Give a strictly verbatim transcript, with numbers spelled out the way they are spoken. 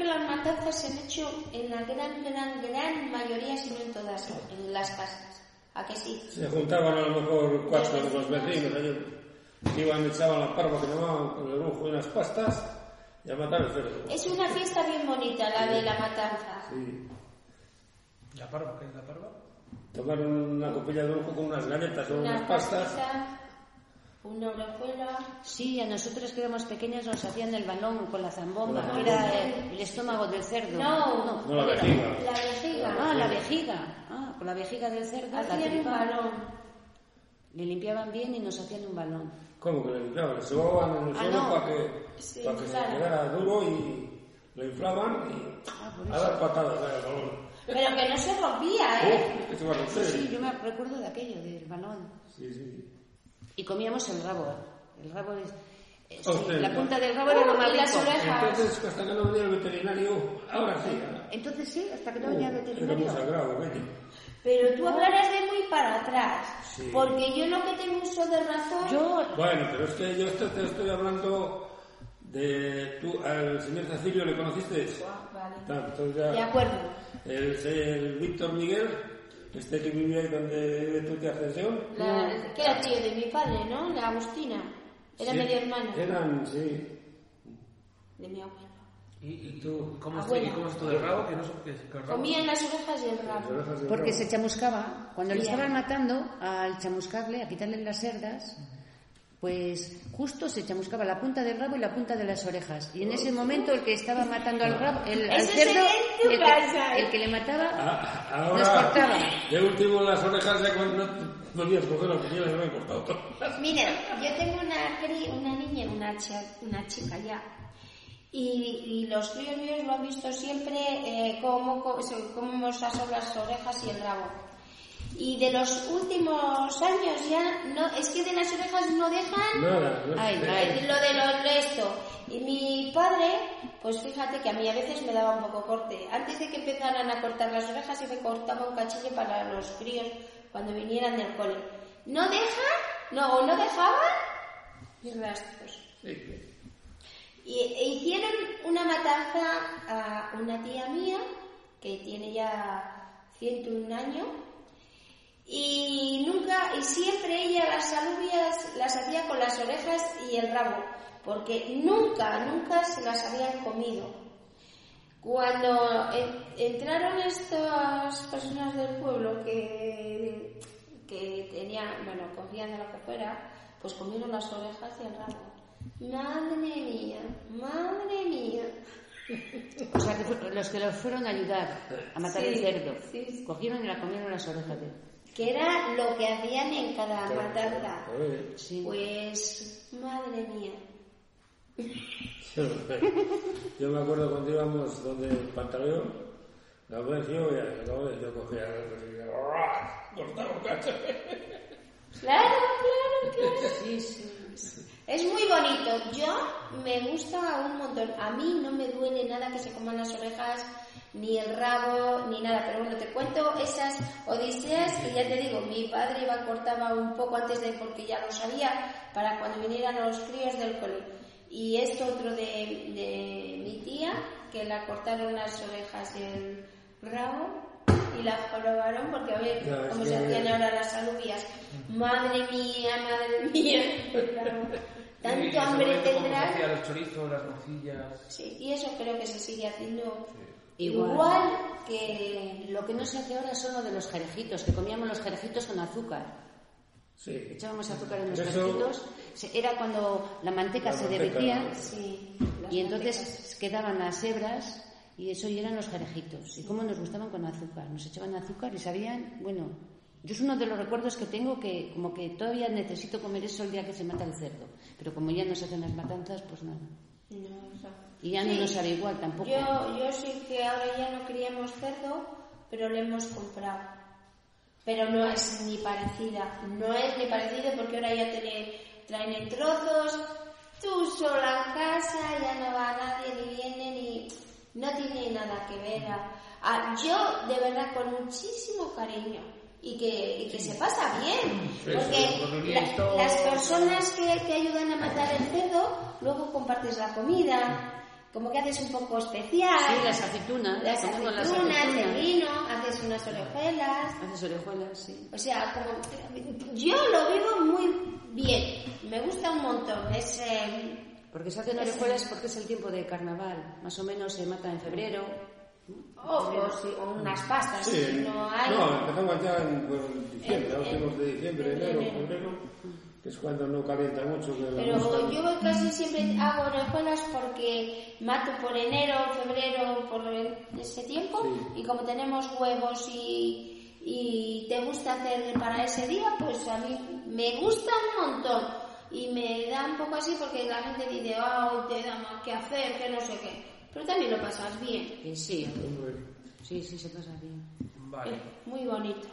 las matanzas se han hecho en la gran, gran, gran mayoría, si no en todas, en las casas. ¿A que sí? Se juntaban a lo mejor cuatro de los vecinos, ellos iban, echaban la parva que llamaban con el brujo y unas pastas y a matar el cerdo. Es una fiesta bien bonita, la sí. de la matanza. Sí. ¿La parva? ¿Qué es la parva? Tomar una copilla de brujo con unas galletas o una unas pastas. Pastita. Una orejuela. Sí, a nosotros que éramos pequeñas nos hacían el balón con la zambomba, que era el estómago del cerdo. No, no, no la vejiga. La vejiga. Ah, la vejiga. Ah, con la vejiga del cerdo. Hacían un balón. Le limpiaban bien y nos hacían un balón. ¿Cómo que le limpiaban? Le sobaban en el suelo ah, no. para que, sí, para que claro. se quedara duro y lo inflaban y ah, a dar patadas al balón. Pero que no se rompía, ¿eh? Oh, se va a romper. Sí, yo me recuerdo de aquello, del balón. Sí, sí. Y comíamos el rabo. El rabo es... Eh, sí, Usted, la punta del rabo era lo más rico. Entonces, hasta que no venía el veterinario, ahora sí. ¿eh? Entonces sí, hasta que no venía el veterinario. Era muy sagrado, ¿eh? Pero tú hablarás de muy para atrás. Sí. Porque yo lo que tengo uso de razón... Yo... Bueno, pero es que yo te, te estoy hablando de... ¿Tú al señor Cecilio le conociste? Ah, vale. Tanto, ya, de acuerdo. El, el Víctor Miguel... Este que vivía ahí donde vive tu tía Ascensión. La, que era tío de mi padre, ¿no? La Agustina. Era sí, medio hermano. Eran, sí. De mi abuelo. ¿Y, y tú cómo, estoy, ¿y cómo es todo el rabo? Que no sé qué es el rabo. Comían las orejas y el rabo. Porque se chamuscaba. Cuando le estaban matando, al chamuscarle, a quitarle las cerdas, pues justo se chamuscaba la punta del rabo y la punta de las orejas. Y en ese momento el que estaba matando al rabo, el, al cerdo, el que, el que le mataba, ah, ahora, nos cortaba. De último las orejas ya cuando no podías coger lo que quieras, me he cortado todo. Mira, yo tengo una, una niña, una chica, una chica ya. Y, y los críos míos lo han visto siempre eh, cómo, cómo, cómo hemos asado las orejas y el rabo. Y de los últimos años ya, no, es que de las orejas no dejan nada, no ay, ay, lo de los restos. Y mi padre, pues fíjate que a mí a veces me daba un poco corte. Antes de que empezaran a cortar las orejas, y me cortaba un cachillo para los críos cuando vinieran del cole. No dejan, no, o no dejaban mis rastros. Sí. Y e hicieron una matanza a una tía mía que tiene ya ciento un años. Y nunca, y siempre ella las alubias las hacía con las orejas y el rabo, porque nunca, nunca se las habían comido. Cuando entraron estas personas del pueblo que, que tenían, bueno, cogían de lo que fuera, pues comieron las orejas y el rabo. Madre mía, madre mía. O sea, que los que los fueron a ayudar a matar sí, el cerdo, sí, sí. cogieron y la comieron las orejas de él. Que era lo que hacían en cada matanza. Sí. Pues, madre mía. Yo me acuerdo cuando íbamos donde el pantalón, la audiencia, y la audiencia yo cogía y cortaba un cacho. Claro, claro, claro. Sí, sí. Es muy bonito. Yo me gusta un montón. A mí no me duele nada que se coman las orejas, ni el rabo, ni nada. Pero bueno, te cuento esas odiseas que ya te digo, mi padre iba cortaba un poco antes de, porque ya lo sabía, para cuando vinieran los críos del cole. Y esto otro de, de mi tía, que la cortaron las orejas y el rabo y la jorobaron, porque a ver no, cómo se hacían ahora las alubias. Madre mía, madre mía. Tanto y hambre tendrás. Los chorizos, las morcillas. Sí, y eso creo que se sigue haciendo sí. igual. igual que. Lo que no se hace ahora son lo de los jerejitos, que comíamos los jerejitos con azúcar. Sí. Echábamos azúcar en los eso... jerejitos. Era cuando la manteca la se manteca, derretía ¿no? Sí, y entonces mantecas. Quedaban las hebras y eso y eran los jerejitos. Y cómo nos gustaban con azúcar. Nos echaban azúcar y sabían, bueno, yo es uno de los recuerdos que tengo que como que todavía necesito comer eso el día que se mata el cerdo. Pero como ya no se hacen las matanzas, pues nada. No, o sea, y ya sí, no nos sabe igual tampoco. Yo, yo sí que ahora ya no criamos cerdo, pero le hemos comprado. Pero no es ni parecida. No es ni parecida porque ahora ya tiene, traen en trozos, tú sola en casa, ya no va nadie, ni viene, ni... No tiene nada que ver. A, a, yo, de verdad, con muchísimo cariño. Y que, y que se pasa bien. Porque la, las personas que, que ayudan a matar el cerdo, luego compartes la comida. como que haces un poco especial. Sí, las aceitunas. Las ponemos aceitunas, las aceitunas. el vino, haces unas orejuelas. Haces orejuelas, sí. O sea, como yo lo vivo muy bien, me gusta un montón. Es, eh, porque se hacen orejuelas porque es el tiempo de carnaval. Más o menos se mata en febrero. O, o, sí, o unas pastas, Sí, si no hay. no, empezamos ya en pues, diciembre, a En- últimos de diciembre, en- enero, en- febrero, que es cuando no calienta mucho. Que la Pero mosca- yo casi siempre hago orejuelas porque mato por enero, febrero, por ese tiempo, Sí. y como tenemos huevos y, y te gusta hacer para ese día, pues a mí me gusta un montón. Y me da un poco así porque la gente dice, ah, hoy te da más que hacer, que no sé qué. Pero también lo pasas bien. Eh, sí, Hombre, sí, sí, se pasa bien. Vale. Es muy bonito.